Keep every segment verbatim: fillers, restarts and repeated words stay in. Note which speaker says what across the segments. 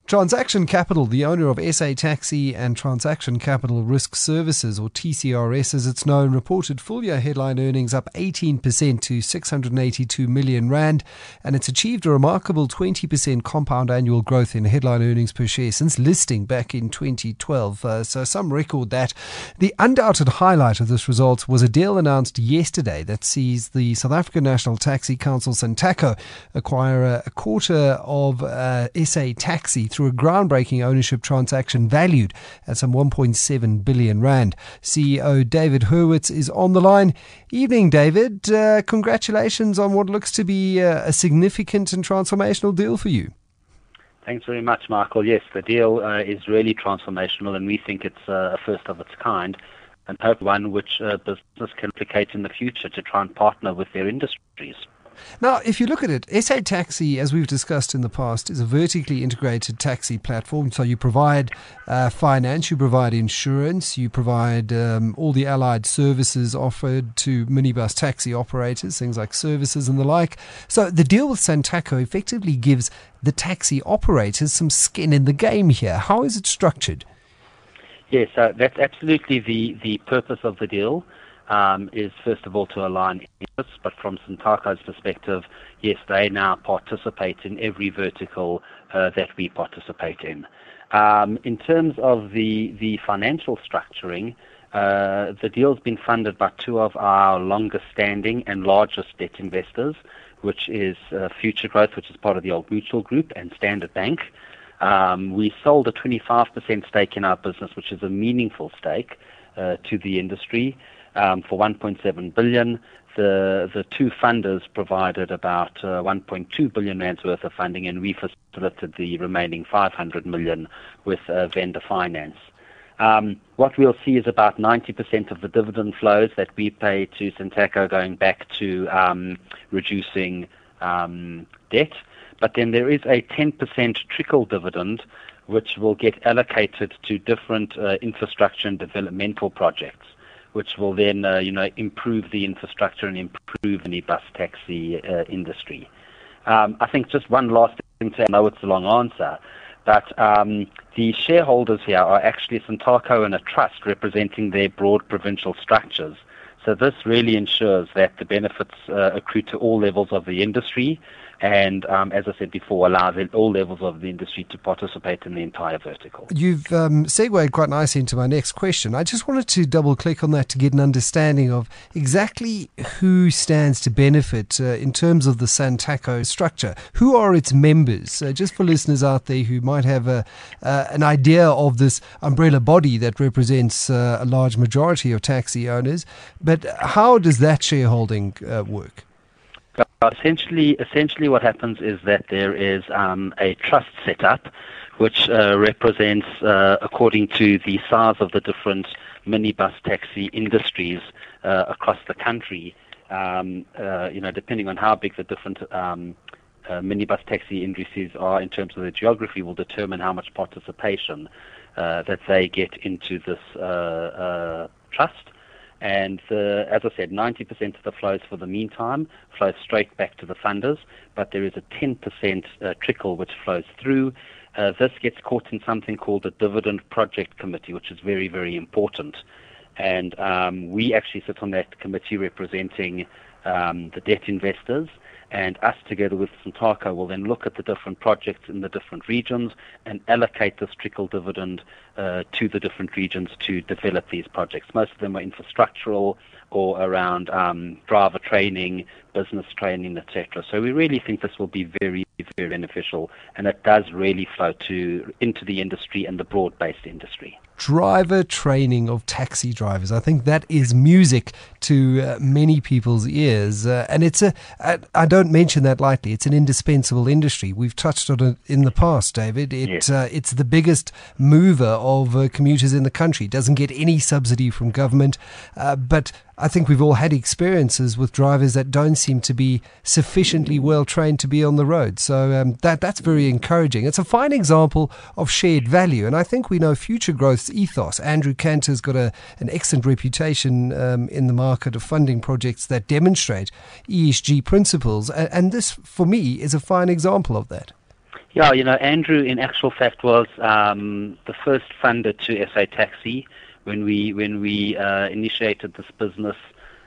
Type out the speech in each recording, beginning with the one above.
Speaker 1: Transaction Capital, the owner of S A Taxi and Transaction Capital Risk Services, or T C R S as it's known, reported full-year headline earnings up eighteen percent to six hundred eighty-two million rand, and it's achieved a remarkable twenty percent compound annual growth in headline earnings per share since listing back in twenty twelve. Uh, so some record that. The undoubted highlight of this result was a deal announced yesterday that sees the South African National Taxi Council, Santaco, acquire a, a quarter of uh, S A Taxi through a groundbreaking ownership transaction valued at some one point seven billion rand. C E O David Hurwitz is on the line. Evening, David. Uh, congratulations on what looks to be a, a significant and transformational deal for you.
Speaker 2: Thanks very much, Michael. Yes, the deal uh, is really transformational, and we think it's uh, a first of its kind, and hope one which uh, business can replicate in the future to try and partner with their industries.
Speaker 1: Now, if you look at it, S A Taxi, as we've discussed in the past, is a vertically integrated taxi platform. So you provide uh, finance, you provide insurance, you provide um, all the allied services offered to minibus taxi operators, things like services and the like. So the deal with Santaco effectively gives the taxi operators some skin in the game here. How is it structured?
Speaker 2: Yes, uh, that's absolutely the, the purpose of the deal. Um, is first of all to align interests, but from Santaco's perspective, yes, they now participate in every vertical uh, that we participate in. Um, in terms of the, the financial structuring, uh, the deal's been funded by two of our longest standing and largest debt investors, which is uh, Future Growth, which is part of the Old Mutual Group, and Standard Bank. Um, we sold a twenty-five percent stake in our business, which is a meaningful stake uh, to the industry. Um, for one point seven billion rand. The the two funders provided about uh, one point two billion rands worth of funding, and we facilitated the remaining five hundred million with uh, vendor finance. Um, what we'll see is about ninety percent of the dividend flows that we pay to Santaco going back to um, reducing um, debt. But then there is a ten percent trickle dividend which will get allocated to different uh, infrastructure and developmental projects, which will then, uh, you know, improve the infrastructure and improve the bus taxi uh, industry. Um, I think just one last thing to say, I know it's a long answer, but um, the shareholders here are actually Santaco and a trust representing their broad provincial structures. So this really ensures that the benefits uh, accrue to all levels of the industry, and um, as I said before, allows all levels of the industry to participate in the entire vertical.
Speaker 1: You've um, segued quite nicely into my next question. I just wanted to double click on that to get an understanding of exactly who stands to benefit uh, in terms of the Santaco structure. Who are its members? Uh, just for listeners out there who might have a, uh, an idea of this umbrella body that represents uh, a large majority of taxi owners, but how does that shareholding uh, work?
Speaker 2: Essentially, essentially what happens is that there is um, a trust set up which uh, represents, uh, according to the size of the different minibus taxi industries uh, across the country, um, uh, you know, depending on how big the different um, uh, minibus taxi industries are in terms of the geography, will determine how much participation uh, that they get into this uh, uh, trust. And the, as I said, ninety percent of the flows for the meantime flows straight back to the funders, but there is a ten percent uh, trickle which flows through. Uh, this gets caught in something called the Dividend Project Committee, which is very, very important. And um, we actually sit on that committee representing um, the debt investors, and us together with Santaco will then look at the different projects in the different regions and allocate this trickle dividend uh, to the different regions to develop these projects. Most of them are infrastructural or around um, driver training, business training, et cetera. So we really think this will be very, very beneficial, and it does really flow to into the industry and the broad-based industry.
Speaker 1: Driver training of taxi drivers. I think that is music to uh, many people's ears. Uh, and it's a, I, I don't mention that lightly, it's an indispensable industry. We've touched on it in the past, David. It,
Speaker 2: yes.
Speaker 1: uh, it's the biggest mover of uh, commuters in the country. It doesn't get any subsidy from government, uh, but I think we've all had experiences with drivers that don't seem to be sufficiently well trained to be on the road. So um, that that's very encouraging. It's a fine example of shared value. And I think we know Future Growth's ethos. Andrew Cantor's got a, an excellent reputation um, in the market of funding projects that demonstrate E S G principles. And, and this, for me, is a fine example of that.
Speaker 2: Yeah, you know, Andrew, in actual fact, was um, the first funder to S A Taxi when we when we uh, initiated this business.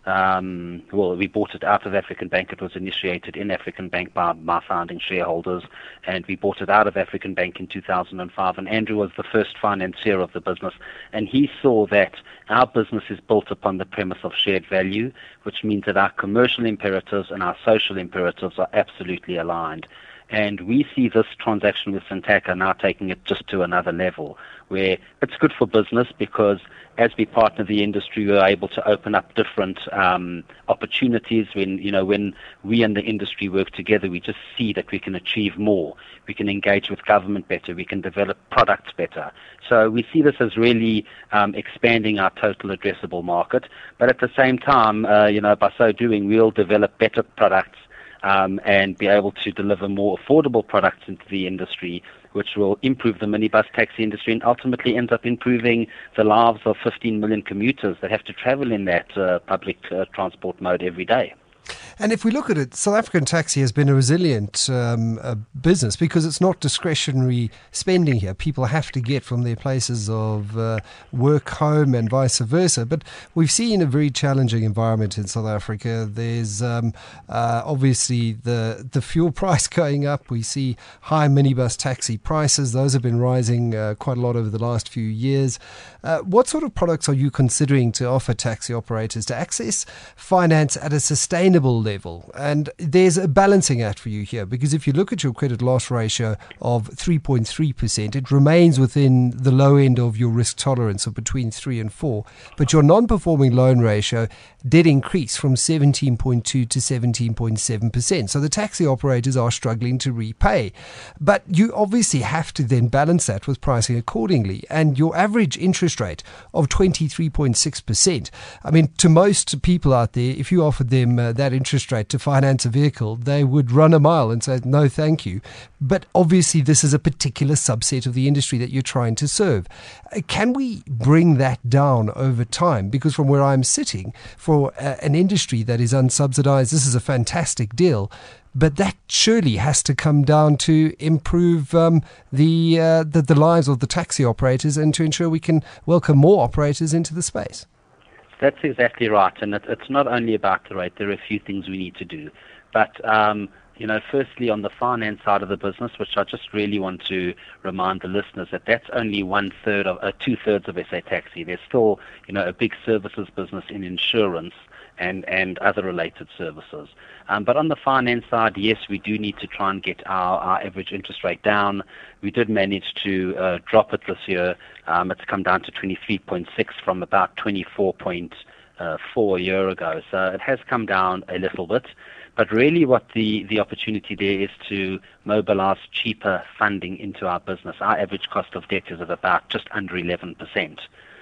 Speaker 2: Um, well, we bought it out of African Bank. It was initiated in African Bank by my founding shareholders, and we bought it out of African Bank in two thousand five. And Andrew was the first financier of the business, and he saw that our business is built upon the premise of shared value, which means that our commercial imperatives and our social imperatives are absolutely aligned. And we see this transaction with Santaco now taking it just to another level, where it's good for business because as we partner the industry, we're able to open up different um, opportunities. When you know when we and the industry work together, we just see that we can achieve more. We can engage with government better. We can develop products better. So we see this as really um, expanding our total addressable market. But at the same time, uh, you know, by so doing, we'll develop better products. Um, and be able to deliver more affordable products into the industry, which will improve the minibus taxi industry and ultimately ends up improving the lives of fifteen million commuters that have to travel in that uh, public uh, transport mode every day.
Speaker 1: And if we look at it, South African Taxi has been a resilient um, uh, business because it's not discretionary spending here. People have to get from their places of uh, work home and vice versa. But we've seen a very challenging environment in South Africa. There's um, uh, obviously the, the fuel price going up. We see high minibus taxi prices. Those have been rising uh, quite a lot over the last few years. Uh, what sort of products are you considering to offer taxi operators to access finance at a sustainable level? And there's a balancing act for you here, because if you look at your credit loss ratio of three point three percent, it remains within the low end of your risk tolerance of between three and four. But your non-performing loan ratio did increase from seventeen point two to seventeen point seven percent. So the taxi operators are struggling to repay. But you obviously have to then balance that with pricing accordingly. And your average interest rate of twenty-three point six percent, I mean, to most people out there, if you offered them uh, that interest rate to finance a vehicle, they would run a mile and say, no, thank you. But obviously, this is a particular subset of the industry that you're trying to serve. Uh, can we bring that down over time? Because from where I'm sitting, for uh, an industry that is unsubsidized, this is a fantastic deal. But that surely has to come down to improve um, the, uh, the the lives of the taxi operators and to ensure we can welcome more operators into the space.
Speaker 2: That's exactly right, and it, it's not only about the rate. There are a few things we need to do. But, um, you know, firstly, on the finance side of the business, which I just really want to remind the listeners that that's only one-third of, uh, two-thirds of S A Taxi. There's still, you know, a big services business in insurance and, and other related services. Um, but on the finance side, yes, we do need to try and get our, our average interest rate down. We did manage to uh, drop it this year. Um, it's come down to twenty-three point six from about twenty-four point four a year ago. So it has come down a little bit. But really what the, the opportunity there is to mobilize cheaper funding into our business. Our average cost of debt is at about just under eleven percent.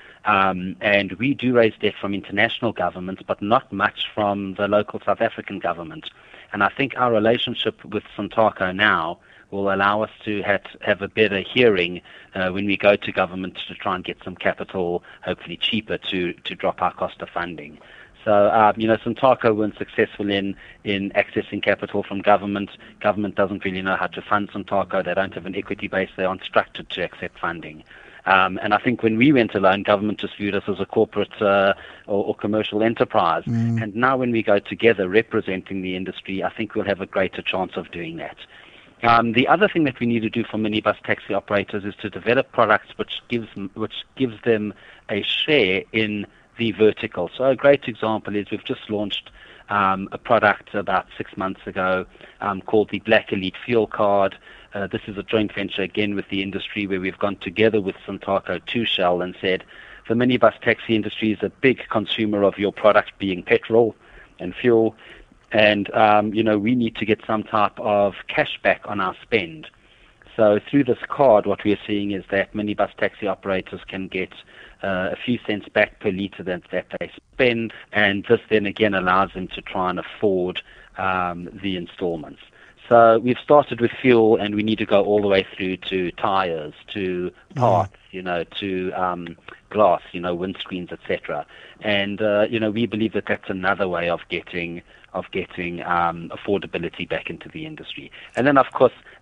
Speaker 2: Um, and we do raise debt from international governments, but not much from the local South African government. And I think our relationship with Santaco now will allow us to have, have a better hearing uh, when we go to government to try and get some capital, hopefully cheaper, to, to drop our cost of funding. So, um, you know, Santaco weren't successful in, in accessing capital from government. Government doesn't really know how to fund Santaco. They don't have an equity base. They aren't structured to accept funding. Um, and I think when we went alone, government just viewed us as a corporate uh, or, or commercial enterprise. Mm. And now when we go together representing the industry, I think we'll have a greater chance of doing that. Um, the other thing that we need to do for minibus taxi operators is to develop products which gives which gives them a share in the vertical. So a great example is we've just launched um, a product about six months ago um, called the Black Elite Fuel Card. Uh, this is a joint venture, again, with the industry where we've gone together with Santaco to Shell and said, the minibus taxi industry is a big consumer of your product, being petrol and fuel, and, um, you know, we need to get some type of cash back on our spend. So through this card, what we're seeing is that minibus taxi operators can get uh, a few cents back per litre that, that they spend, and this then again allows them to try and afford um, the installments. So we've started with fuel, and we need to go all the way through to tires, to parts, mm. you know, to um, glass, you know, windscreens, et cetera. And uh, you know, we believe that that's another way of getting of getting um, affordability back into the industry. And then, of course,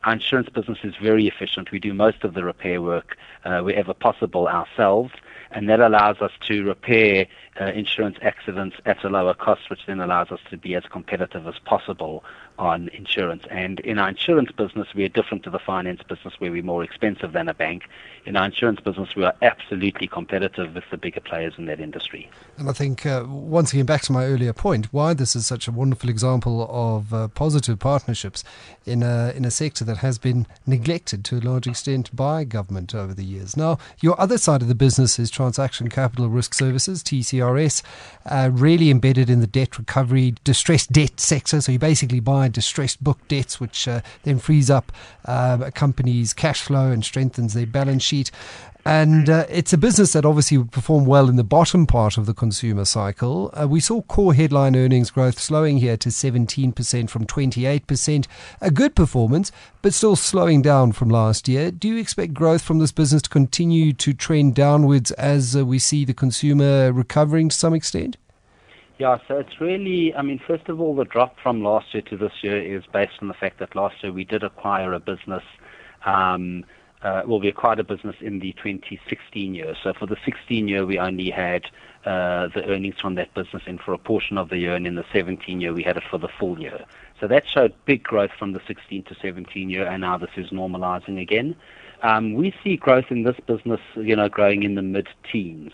Speaker 2: Our insurance business is very efficient. We do most of the repair work uh, wherever possible ourselves, and that allows us to repair uh, insurance accidents at a lower cost, which then allows us to be as competitive as possible on insurance. And in our insurance business, we are different to the finance business where we're more expensive than a bank. In our insurance business, we are absolutely competitive with the bigger players in that industry.
Speaker 1: And I think, uh, once again, back to my earlier point, why this is such a wonderful example of uh, positive partnerships in a, in a sector that has been neglected to a large extent by government over the years. Now, your other side of the business is Transaction Capital Risk Services, T C R S, uh, really embedded in the debt recovery, distressed debt sector. So you basically buy distressed book debts, which uh, then frees up uh, a company's cash flow and strengthens their balance sheet. And uh, it's a business that obviously would perform well in the bottom part of the consumer cycle. Uh, we saw core headline earnings growth slowing here to seventeen percent from twenty-eight percent. A good performance, but still slowing down from last year. Do you expect growth from this business to continue to trend downwards as uh, we see the consumer recovering to some extent?
Speaker 2: Yeah, so it's really, I mean, first of all, the drop from last year to this year is based on the fact that last year we did acquire a business, um, uh, well, we acquired a business in the twenty sixteen year. So for the sixteen year, we only had uh, the earnings from that business in for a portion of the year, and in the seventeen year, we had it for the full year. So that showed big growth from the sixteen to seventeen year, and now this is normalizing again. Um, we see growth in this business, you know, growing in the mid-teens.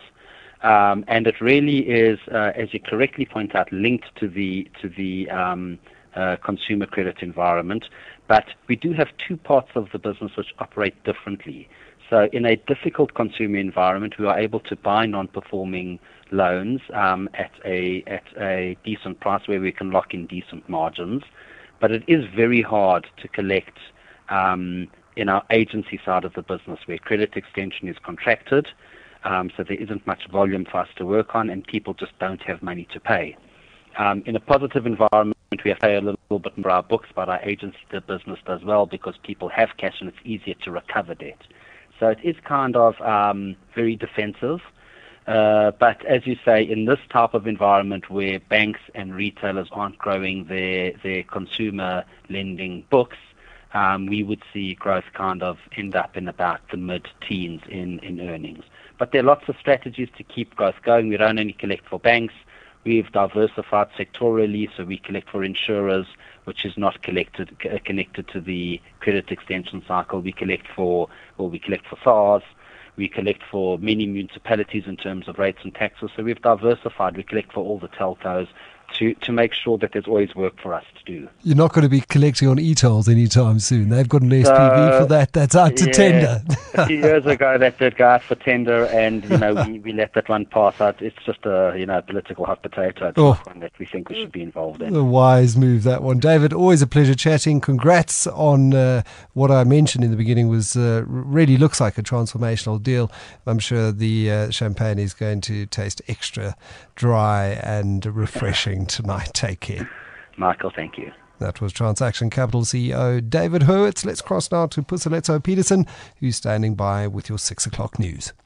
Speaker 2: Um, and it really is, uh, as you correctly point out, linked to the to the um, uh, consumer credit environment. But we do have two parts of the business which operate differently. So in a difficult consumer environment, we are able to buy non-performing loans um, at a at a decent price where we can lock in decent margins. But it is very hard to collect um, in our agency side of the business, where credit extension is contracted. Um, so there isn't much volume for us to work on, and people just don't have money to pay. Um, in a positive environment, we have to pay a little bit more our books, but our agency business does well because people have cash and it's easier to recover debt. So it is kind of um, very defensive. Uh, but as you say, in this type of environment where banks and retailers aren't growing their, their consumer lending books, um, we would see growth kind of end up in about the mid-teens in, in earnings. But there are lots of strategies to keep growth going. We don't only collect for banks. We've diversified sectorally, so we collect for insurers, which is not collected c- connected to the credit extension cycle. We collect for, well, we collect for S A R S. We collect for many municipalities in terms of rates and taxes. So we've diversified. We collect for all the telcos to, to make sure that there's always work for us to do.
Speaker 1: You're not going to be collecting on e-tolls anytime soon. They've got an S P V
Speaker 2: So,
Speaker 1: for that. That's out to
Speaker 2: yeah,
Speaker 1: tender.
Speaker 2: a few years ago, that did go out for tender, and you know we, we let that one pass out. It's just a you know political hot potato. It's
Speaker 1: Oh.
Speaker 2: not one that we think we should be involved in.
Speaker 1: A wise move, that one. David, always a pleasure chatting. Congrats on uh, what I mentioned in the beginning was uh, really looks like a transformational deal. I'm sure the uh, champagne is going to taste extra dry and refreshing tonight. Take care.
Speaker 2: Michael, thank you.
Speaker 1: That was Transaction Capital C E O David Hurwitz. Let's cross now to Puseletso Peterson, who's standing by with your six o'clock news.